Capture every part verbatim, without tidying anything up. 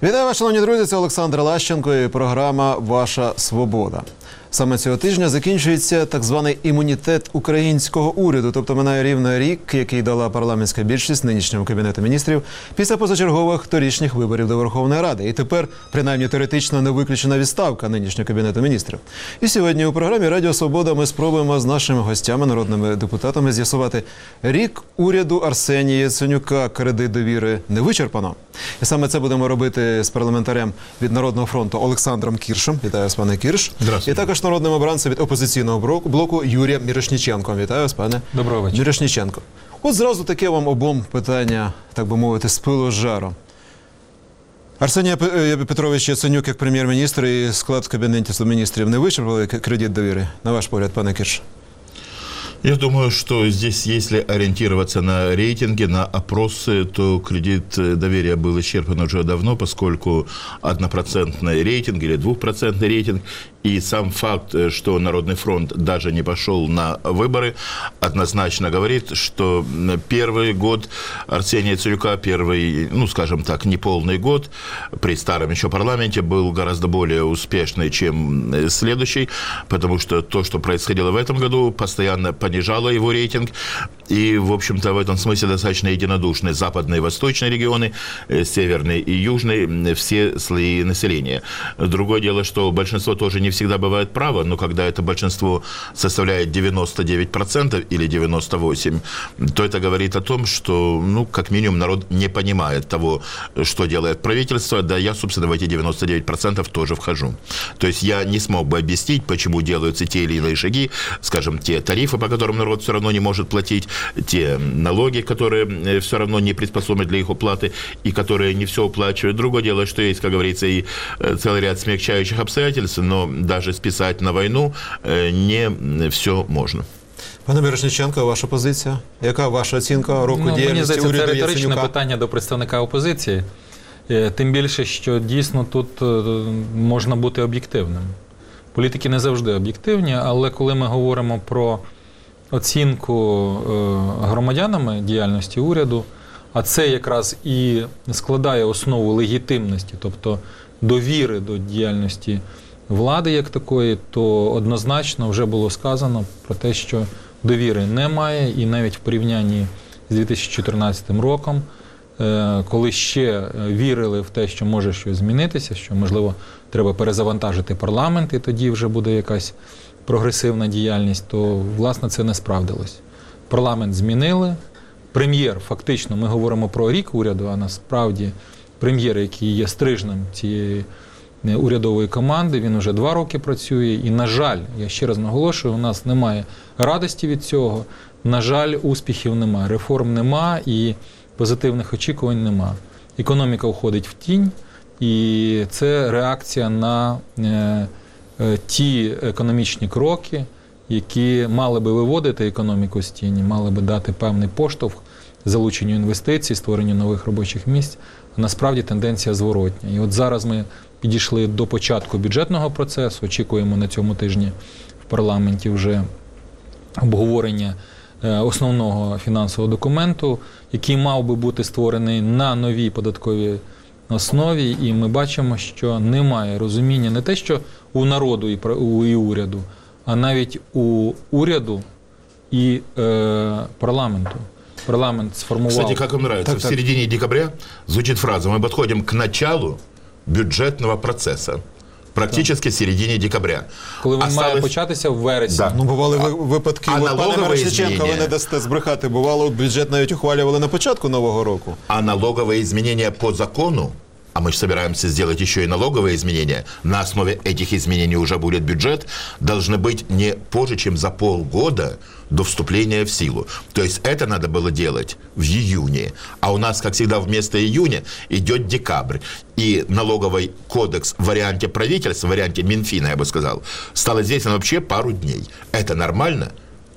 Вітаю вас, шановні друзі, це Олександр Лащенко і програма «Ваша свобода». Саме цього тижня закінчується так званий імунітет українського уряду, тобто минає рівно рік, який дала парламентська більшість нинішньому Кабінету міністрів після позачергових торічних виборів до Верховної Ради. І тепер, принаймні теоретично, не виключена відставка нинішнього Кабінету міністрів. І сьогодні у програмі «Радіо Свобода» ми спробуємо з нашими гостями, народними депутатами, з'ясувати: рік уряду Арсенія Яценюка, кредит довіри не вичерпано. І саме це будемо робити з парламентарем від Народного фронту Олександром Кіршем. Вітаю вас, пане Кірш. І також народним обранцем від опозиційного блоку Юрієм Мірошніченком. Вітаю вас, пане Доброго вечора. Мірошніченко. От зразу таке вам обом питання, так би мовити, з пилу з жару. Арсеній Петрович Яценюк, як прем'єр-міністр і склад Кабінету міністрів, не вичерпали кредит довіри? На ваш погляд, пане Кірш? Я думаю, что здесь, если ориентироваться на рейтинги, на опросы, то кредит доверия был исчерпан уже давно, поскольку однопроцентный рейтинг или двухпроцентный рейтинг и сам факт, что Народный фронт даже не пошел на выборы, однозначно говорит, что первый год Арсения Яценюка, первый, ну, скажем так, неполный год при старом еще парламенте был гораздо более успешный, чем следующий, потому что то, что происходило в этом году, постоянно понижало его рейтинг, и, в общем-то, в этом смысле достаточно единодушны западные и восточные регионы, северные и южные, все слои населения. Другое дело, что большинство тоже не всегда бывает право, но когда это большинство составляет девяносто девять процентов или девяносто восемь процентов, то это говорит о том, что, ну, как минимум, народ не понимает того, что делает правительство, да я, собственно, в эти девяносто девять процентов тоже вхожу. То есть я не смог бы объяснить, почему делаются те или иные шаги, скажем, те тарифы, по которым народ все равно не может платить, те налоги, которые все равно не приспособлены для их уплаты и которые не все уплачивают. Другое дело, что есть, как говорится, и целый ряд смягчающих обстоятельств, но даже списать на войну не все можна. Пане Мірошніченко, ваша позиція? Яка ваша оцінка року ну, діяльності уряду Яценюка? Це риторичне питання до представника опозиції. Тим більше, що дійсно тут можна бути об'єктивним. Політики не завжди об'єктивні, але коли ми говоримо про оцінку громадянами діяльності уряду, а це якраз і складає основу легітимності, тобто довіри до діяльності влади як такої, то однозначно вже було сказано про те, що довіри немає, і навіть в порівнянні з дві тисячі чотирнадцятим роком, коли ще вірили в те, що може щось змінитися, що, можливо, треба перезавантажити парламент, і тоді вже буде якась прогресивна діяльність, то, власне, це не справдилось. Парламент змінили, прем'єр, фактично, ми говоримо про рік уряду, а насправді прем'єр, який є стрижнем цієї урядової команди, він вже два роки працює, і, на жаль, я ще раз наголошую, у нас немає радості від цього, на жаль, успіхів немає, реформ нема і позитивних очікувань нема. Економіка уходить в тінь, і це реакція на е, е, ті економічні кроки, які мали би виводити економіку з тіні, мали би дати певний поштовх залученню інвестицій, створенню нових робочих місць. А насправді тенденція зворотня. І от зараз ми підійшли до початку бюджетного процесу, очікуємо на цьому тижні в парламенті вже обговорення основного фінансового документу, який мав би бути створений на новій податковій основі, і ми бачимо, що немає розуміння не те, що у народу і уряду, а навіть у уряду і е, парламенту. Парламент сформував... Кстати, как вам нравится, так, в середине так. декабря звучит фраза: мы подходим к началу бюджетного процесса. Практично в середині декабря. Коли він Осталось... має початися в вересні. Да. Ну, бували да. випадки, а от, пане Мірошніченко, ви не дасте збрехати, бувало, бюджет навіть ухвалювали на початку Нового року. А налоговые изменения по закону, а мы же собираемся сделать еще и налоговые изменения, на основе этих изменений уже будет бюджет, должны быть не позже, чем за полгода до вступления в силу. То есть это надо было делать в июне. А у нас, как всегда, вместо июня идет декабрь. И налоговый кодекс в варианте правительства, в варианте Минфина, я бы сказал, стал известен вообще пару дней. Это нормально?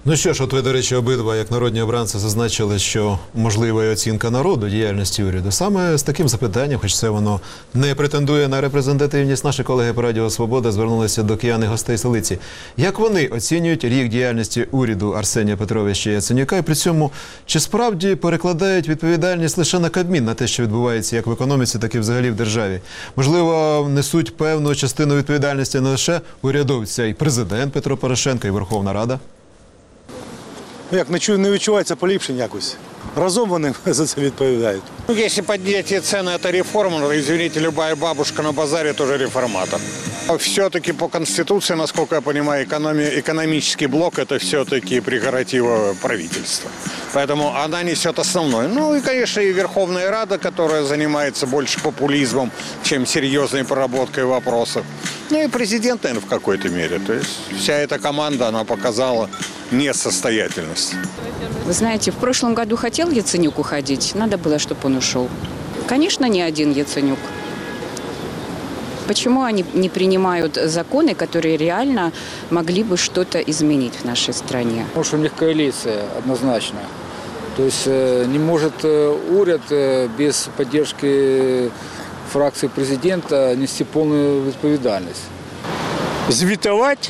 Ну що ж, от ви, до речі, обидва, як народні обранці, зазначили, що можлива і оцінка народу діяльності уряду. Саме з таким запитанням, хоч це воно не претендує на репрезентативність, наші колеги по Радіо Свобода звернулися до киян і гостей столиці. Як вони оцінюють рік діяльності уряду Арсенія Петровича Яценюка, і при цьому чи справді перекладають відповідальність лише на Кабмін, на те, що відбувається як в економіці, так і взагалі в державі? Можливо, несуть певну частину відповідальності не лише урядовця, і президент Петро Порошенко, і Верховна Рада? Як не, чу, не відчувається поліпшень якось. Разом вони за це відповідають. Ну, если поднятие цен – это реформа, то, извините, любая бабушка на базаре тоже реформатор. Все-таки по Конституции, насколько я понимаю, экономи- экономический блок – это все-таки прерогатива правительства. Поэтому она несет основное. Ну и, конечно, и Верховная Рада, которая занимается больше популизмом, чем серьезной проработкой вопросов. Ну и президент, наверное, в какой-то мере. То есть вся эта команда, она показала несостоятельность. Вы знаете, в прошлом году хотел Яценюк уходить, надо было, чтобы он ушел. Конечно, не один Яценюк. Почему они не принимают законы, которые реально могли бы что-то изменить в нашей стране? Потому что у них коалиция однозначно. То есть не может уряд без поддержки фракции президента нести полную ответственность. Звітовать.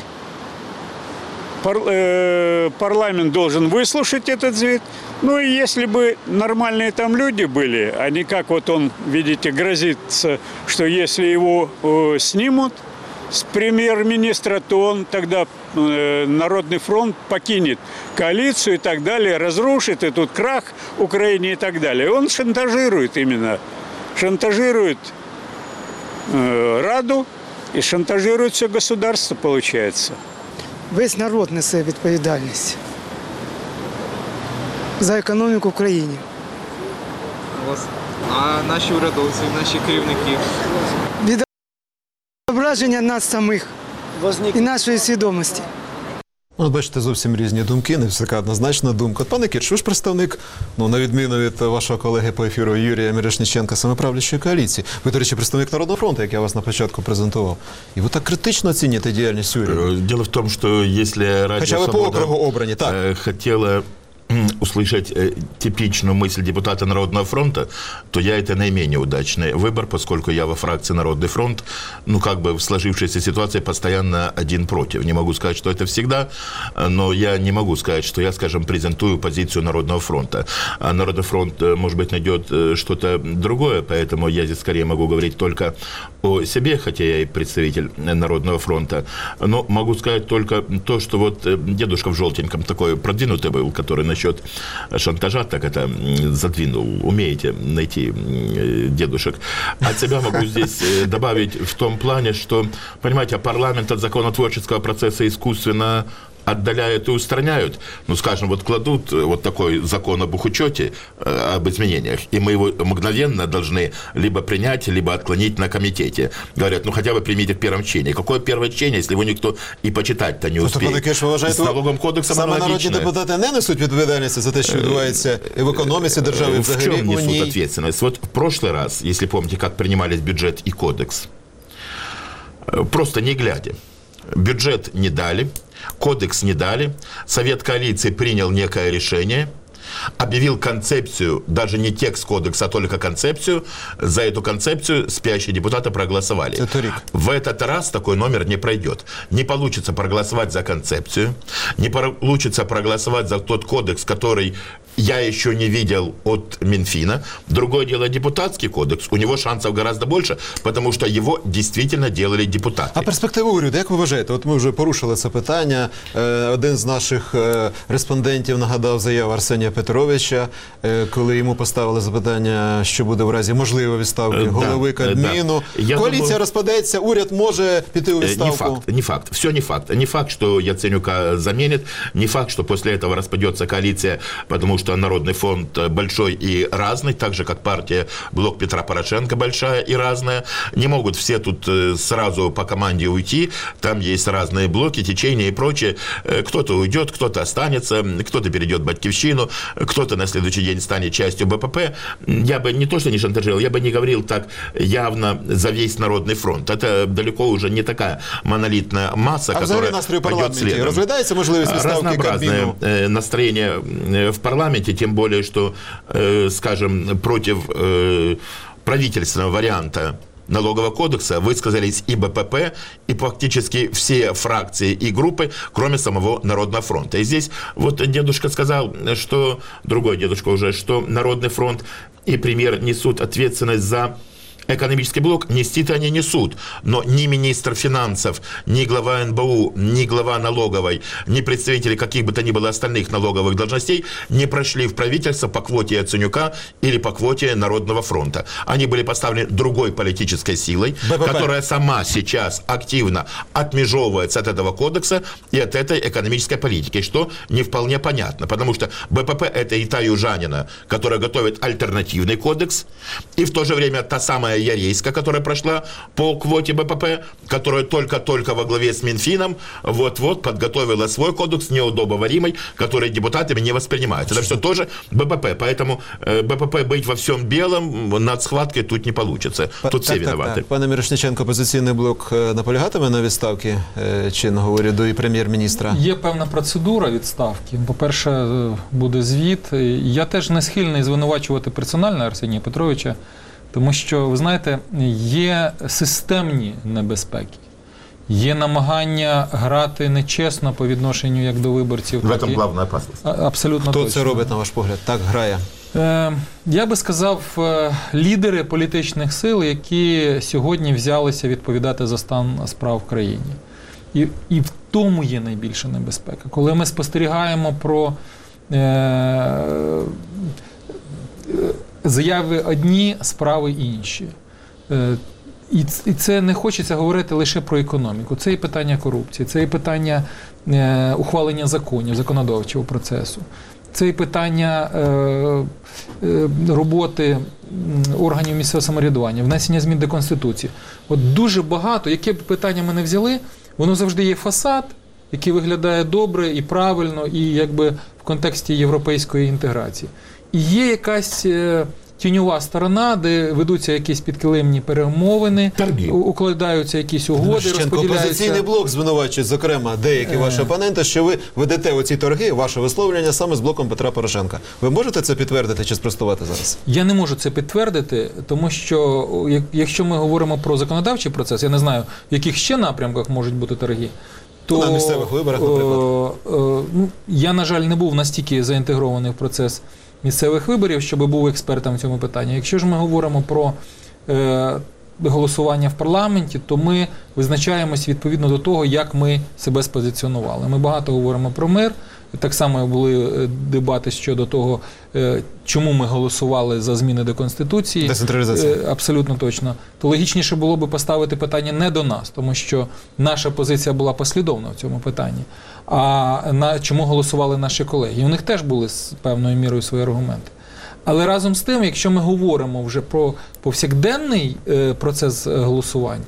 Парламент должен выслушать этот звет. Ну и если бы нормальные там люди были, а не как вот он, видите, грозится, что если его э, снимут с премьер-министра, то он тогда э, Народный фронт покинет коалицию и так далее, разрушит, и тут крах Украине и так далее. Он шантажирует именно, шантажирует э, Раду и шантажирует все государство, получается. Весь народ несе відповідальність за економіку в країні. А наші урядовці, наші керівники? Відображення нас самих і нашої свідомості. От бачите, зовсім різні думки, не така однозначна думка. От, пане Кірш, ви ж представник, ну, на відміну від вашого колеги по ефіру Юрія Мірошниченка, самоправлячої коаліції. Ви, до речі, представник Народного фронту, як я вас на початку презентував. І ви так критично оцінюєте діяльність уряду. Дело в том, что если Радио Хоча ви по Свобода округу обрані, так. хотела услышать типичную мысль депутата Народного фронта, то я это наименее удачный выбор, поскольку я во фракции Народный фронт, ну, как бы в сложившейся ситуации постоянно один против. Не могу сказать, что это всегда, но я не могу сказать, что я, скажем, презентую позицию Народного фронта. А Народный фронт, может быть, найдет что-то другое, поэтому я здесь скорее могу говорить только о себе, хотя я и представитель Народного фронта. Но могу сказать только то, что вот дедушка в желтеньком такой продвинутый был, который насчет шантажа так это задвинул. Умеете найти дедушек. От себя могу здесь добавить в том плане, что, понимаете, парламент от законотворческого процесса искусственно отдаляют и устраняют. Ну, скажем, вот кладут вот такой закон об учете, э, об изменениях, и мы его мгновенно должны либо принять, либо отклонить на комитете. Говорят, ну, хотя бы примите в первом чтении. Какое первое чтение, если его никто и почитать-то не успеет? Пане Кеш, ви вважаєте, з налоговим кодексом саме аналогічне. народні депутати не несуть відповідальності за те, що відбувається і в економіці держави, і В взагалі чем у несут ній? ответственность? Вот в прошлый раз, если помните, как принимались бюджет и кодекс, просто не глядя. Бюджет не дали, кодекс не дали, Совет коалиции принял некое решение, объявил концепцию, даже не текст кодекса, а только концепцию. За эту концепцию спящие депутаты проголосовали. Это в этот раз такой номер не пройдет. Не получится проголосовать за концепцию, не получится проголосовать за тот кодекс, который я еще не видел от Минфина. Другое дело, депутатский кодекс, у него шансов гораздо больше, потому что его действительно делали депутаты. А перспективи уряду, як ви вважаєте? От ми вже порушили це питання. Один з наших респондентів нагадав заяву Арсенія Петровича, коли йому поставили запитання, що буде в разі можливої відставки да, голови Кабміну. Да. Коаліція думаю, розпадеться, уряд може піти у відставку. Не факт, не факт. Все не факт. Не факт, что Яценюка заменит, не факт, что после этого распадется коалиция, потому что что Народный фронт большой и разный, так же, как партия Блок Петра Порошенко большая и разная. Не могут все тут сразу по команде уйти. Там есть разные блоки, течения и прочее. Кто-то уйдет, кто-то останется, кто-то перейдет в Батькивщину, кто-то на следующий день станет частью БПП. Я бы не то, что не шантажировал, я бы не говорил так явно за весь Народный фронт. Это далеко уже не такая монолитная масса, а которая настрой в пойдет парламенті следом. Розглядається можливість відставки Кабміну? Разнообразное настроение в парламенте, тем более, что, скажем, против правительственного варианта налогового кодекса высказались и БПП, и практически все фракции и группы, кроме самого Народного фронта. И здесь вот дедушка сказал, что, другой дедушка уже, что Народный фронт и премьер несут ответственность за экономический блок, нести-то они несут, но ни министр финансов, ни глава эн бэ у, ни глава налоговой, ни представители каких бы то ни было остальных налоговых должностей не прошли в правительство по квоте Яценюка или по квоте Народного фронта. Они были поставлены другой политической силой, БПП, которая сама сейчас активно отмежевывается от этого кодекса и от этой экономической политики, что не вполне понятно, потому что БПП – это и та южанина, которая готовит альтернативный кодекс, и в то же время та самая Ярейска, которая прошла по квоте БПП, которая только-только во главе с Минфином вот-вот подготовила свой кодекс неудобоваримый, который депутатами не воспринимается. Это все тоже БПП. Поэтому БПП быть во всем белом над схваткой тут не получится. Тут всі винуваті. Пане Мірошниченко, «Опозиційний блок» наполягатиме на відставці чинного уряду і прем'єр-міністра? Є певна процедура відставки. По-перше, буде звіт. Я теж не схильний звинувачувати персонально Арсенія Петровича, тому що, ви знаєте, є системні небезпеки. Є намагання грати нечесно по відношенню як до виборців. В цьому головна опасність. Абсолютно Хто точно. це робить, на ваш погляд? Так грає? Е, я би сказав, лідери політичних сил, які сьогодні взялися відповідати за стан справ в країні. І, і в тому є найбільша небезпека. Коли ми спостерігаємо про е, заяви одні, справи інші. І це не хочеться говорити лише про економіку. Це і питання корупції, це і питання ухвалення законів, законодавчого процесу. Це і питання роботи органів місцевого самоврядування, внесення змін до Конституції. От дуже багато, яке б питання ми не взяли, воно завжди є фасад, який виглядає добре і правильно, і якби в контексті європейської інтеграції. І є якась тіньова сторона, де ведуться якісь підкилимні перемовини, Торги. укладаються якісь угоди, розподіляються. «Опозиційний блок» звинувачує, зокрема, деякі ваші опоненти, що ви ведете оці торги, ваше висловлення саме з блоком Петра Порошенка. Ви можете це підтвердити чи спростувати зараз? Я не можу це підтвердити, тому що якщо ми говоримо про законодавчий процес, я не знаю, в яких ще напрямках можуть бути торги, то на місцевих виборах, наприклад. О, о, ну, я, на жаль, не був настільки заінтегрований в процес місцевих виборів, щоб був експертом в цьому питанні. Якщо ж ми говоримо про е, голосування в парламенті, то ми визначаємось відповідно до того, як ми себе спозиціонували. Ми багато говоримо про мир, так само були дебати щодо того, е, чому ми голосували за зміни до Конституції. Децентралізація. Е, абсолютно точно. То логічніше було би поставити питання не до нас, тому що наша позиція була послідовна в цьому питанні. А на чому голосували наші колеги? І у них теж були з певною мірою свої аргументи. Але разом з тим, якщо ми говоримо вже про повсякденний е, процес голосувань,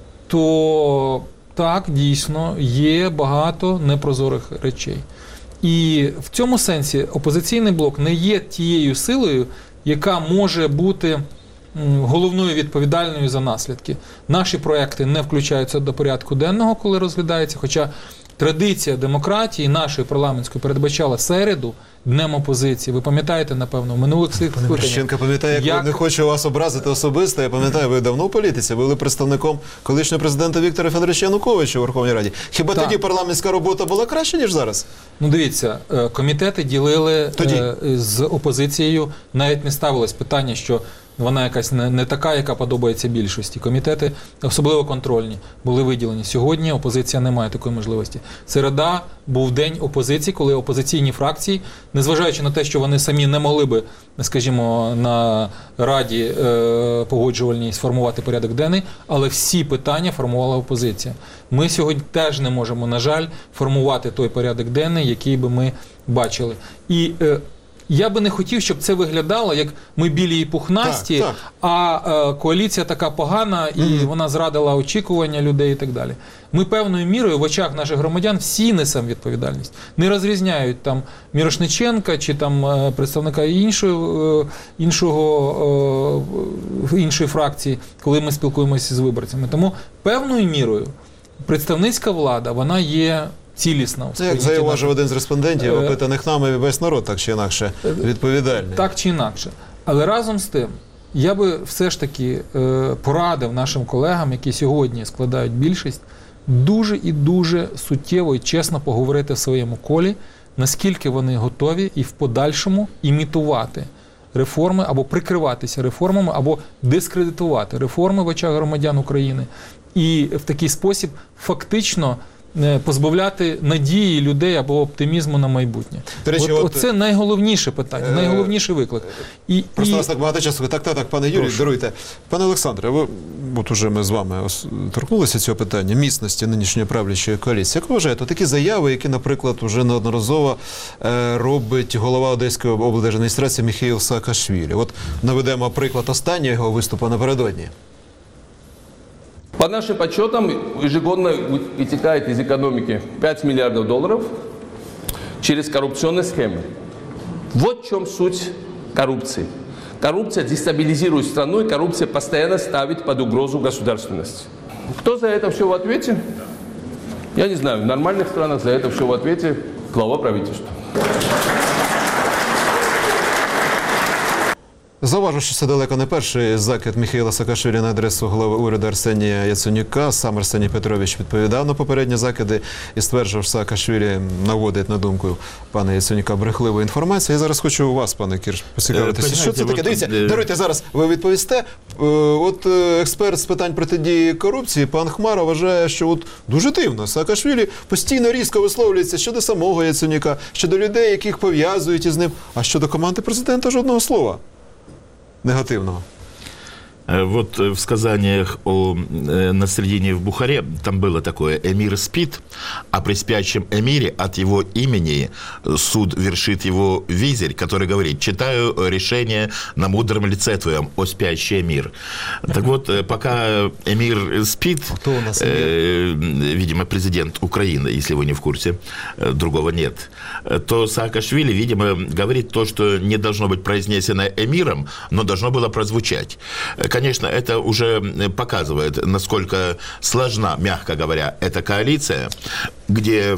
то так, дійсно, є багато непрозорих речей. І в цьому сенсі «Опозиційний блок» не є тією силою, яка може бути головною відповідальною за наслідки. Наші проекти не включаються до порядку денного, коли розглядається, хоча традиція демократії нашої парламентської передбачала середу днем опозиції. Ви пам'ятаєте, напевно, в минулих скликаннях. Пане Мірошниченко, пам'ятаю, як, як... не хочу вас образити особисто. Я пам'ятаю, ви давно в політиці, ви були представником колишнього президента Віктора Федоровича Януковича у Верховній Раді. Хіба так. Тоді парламентська робота була краще, ніж зараз? Ну, дивіться, комітети ділили тоді. З опозицією, навіть не ставилось питання, що вона якась не, не така, яка подобається більшості. Комітети, особливо контрольні, були виділені. Сьогодні опозиція не має такої можливості. Середа був день опозиції, коли опозиційні фракції, незважаючи на те, що вони самі не могли би, скажімо, на Раді е, погоджувальній сформувати порядок денний, але всі питання формувала опозиція. Ми сьогодні теж не можемо, на жаль, формувати той порядок денний, який би ми бачили. І е, Я би не хотів, щоб це виглядало, як ми білі і пухнасті, Так, так. а е, коаліція така погана, і Мгм. вона зрадила очікування людей і так далі. Ми певною мірою в очах наших громадян всі несемо відповідальність. Не розрізняють там Мірошниченка чи там е, представника іншої, е, іншого, е, іншої фракції, коли ми спілкуємося з виборцями. Тому певною мірою представницька влада, вона є цілісна. в Це, як сприйнятті зауважив наших- один з респондентів, Е, опитаних нами весь народ так чи інакше відповідальний. Так чи інакше. Але разом з тим, я би все ж таки е, порадив нашим колегам, які сьогодні складають більшість, дуже і дуже суттєво і чесно поговорити в своєму колі, наскільки вони готові і в подальшому імітувати реформи або прикриватися реформами, або дискредитувати реформи в очах громадян України. І в такий спосіб фактично е, позбавляти надії людей або оптимізму на майбутнє. До речі, от, от, оце найголовніше питання, е, найголовніший виклик. І, Просто і... нас так багато часу. Так, так, так, пане Юрію, даруйте. Пане Олександре, ви, от уже ми з вами ос- торкнулися цього питання, міцності нинішньої правлячої коаліції. Як ви вважаєте, такі заяви, які, наприклад, вже неодноразово е, робить голова Одеської облдержадміністрації Міхеїл Саакашвілі? От наведемо приклад останнього його виступу напередодні. По нашим подсчетам, ежегодно вытекает из экономики пять миллиардов долларов через коррупционные схемы. Вот в чем суть коррупции. Коррупция дестабилизирует страну, и коррупция постоянно ставит под угрозу государственность. Кто за это все в ответе? Я не знаю, в нормальных странах за это все в ответе глава правительства. Зауважу, що це далеко не перший закид Міхеїла Саакашвілі на адресу голови уряду Арсенія Яценюка. Сам Арсеній Петрович відповідав на попередні закиди і стверджував, що Саакашвілі наводить на думку пана Яценюка брехливу інформацію. Я зараз хочу у вас, пане Кірш, поцікавитися. Е, Що це таке? от, Дивіться, е, даруйте, зараз ви відповісте. Е, От е, експерт з питань протидії корупції, пан Хмара, вважає, що от дуже дивно. Саакашвілі постійно різко висловлюється щодо самого Яценюка, щодо людей, яких пов'язують із ним, а щодо команди президента жодного слова негативного. Э, Вот э, в сказаниях о э, населении в Бухаре там было такое: эмир спит, а при спящем эмире от его имени суд вершит его визирь, который говорит: читаю решение на мудром лице твоем, о спящий эмир. Так вот, э, пока эмир спит, Кто у нас э, видимо, президент Украины, если вы не в курсе, э, другого нет, э, то Саакашвили, видимо, говорит то, что не должно быть произнесено эмиром, но должно было прозвучать. Конечно, это уже показывает, насколько сложна, мягко говоря, эта коалиция, где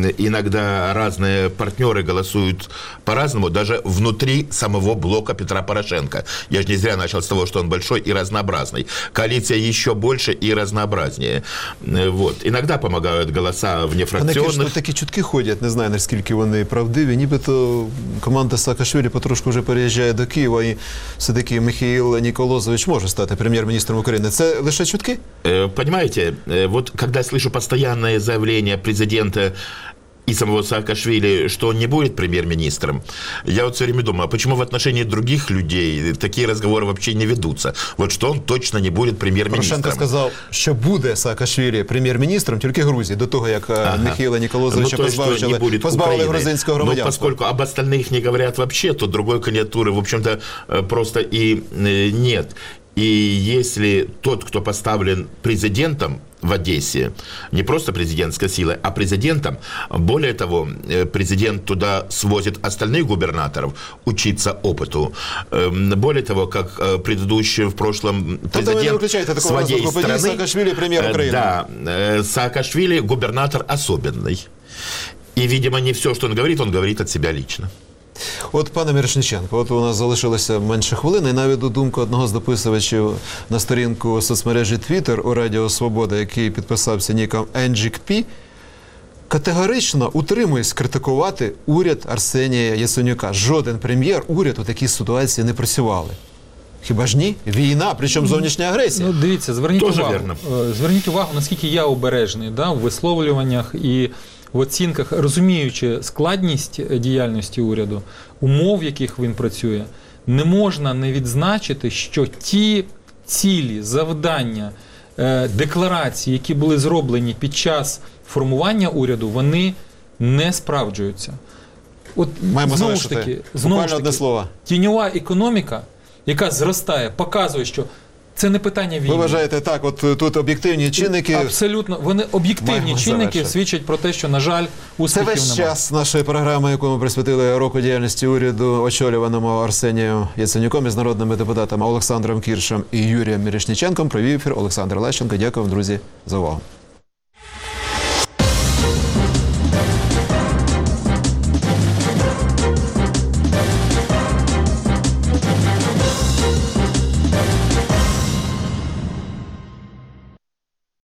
иногда разные партнеры голосуют по-разному, даже внутри самого блока Петра Порошенко. Я же не зря начал с того, что он большой и разнообразный. Коалиция еще больше и разнообразнее. Вот. Иногда помогают голоса Пане Кірш, внефракционных. тут такі чутки ходять, не знаю, наскільки вони правдиві. Нібито команда Саакашвілі потрошку вже переїжджає до Києва, і все-таки Михаїл Ніколозович може стати прем'єр-міністром України. Це лише чутки? Э, Понимаете, э, вот когда я слышу постоянное заявление президента и самого Саакашвили, что он не будет премьер-министром, я вот все время думаю, а почему в отношении других людей такие разговоры вообще не ведутся? Вот что он точно не будет премьер-министром. Порошенко сказав, що буде Саакашвілі прем'єр-міністром тільки Грузії, до того, як ага. Михайла Ніколозовича Ну, то есть, что позбавили, не будет позбавили Украины. грузинського Но громадянства. поскольку об остальных не говорят вообще, то другой кандидатуры, в общем-то, э, просто и э, нет. И если тот, кто поставлен президентом в Одессе, не просто президентской силой, а президентом, более того, э, президент туда свозит остальных губернаторов учиться опыту. Э, Более того, как э, предыдущий в прошлом президент своей страны, Саакашвілі прем'єр э, України. да, э, Саакашвили губернатор особенный. И, видимо, не все, что он говорит, он говорит от себя лично. От, пане Мірошниченко, от у нас залишилося менше хвилини, і навіть думку одного з дописувачів на сторінку соцмережі Twitter у Радіо Свобода, який підписався ніком Енджік Пі, категорично утримуюсь критикувати уряд Арсенія Яценюка. Жоден прем'єр, уряд у такій ситуації не працювали. Хіба ж ні? Війна, причому зовнішня агресія. Ну, дивіться, зверніть Тоже увагу, вірно. е, зверніть увагу, наскільки я обережний, да, в висловлюваннях і в оцінках, розуміючи складність діяльності уряду, умов, в яких він працює, не можна не відзначити, що ті цілі, завдання, е, декларації, які були зроблені під час формування уряду, вони не справджуються. от Маємо знову ж завершити. таки, знову Буквально ж одне таки, слово. тіньова економіка, яка зростає, показує, що це не питання війни. Ви вважаєте так, от тут об'єктивні чинники. Абсолютно, вони об'єктивні Маємо чинники завершити. свідчать про те, що, на жаль, Це успіхів весь немає. час нашої програми, яку ми присвятили року діяльності уряду, очолюваному Арсенієм Яценюком, із народними депутатами Олександром Кіршем і Юрієм Мірошніченком. Провів ефір Олександр Лащенко. Дякую вам, друзі, за увагу.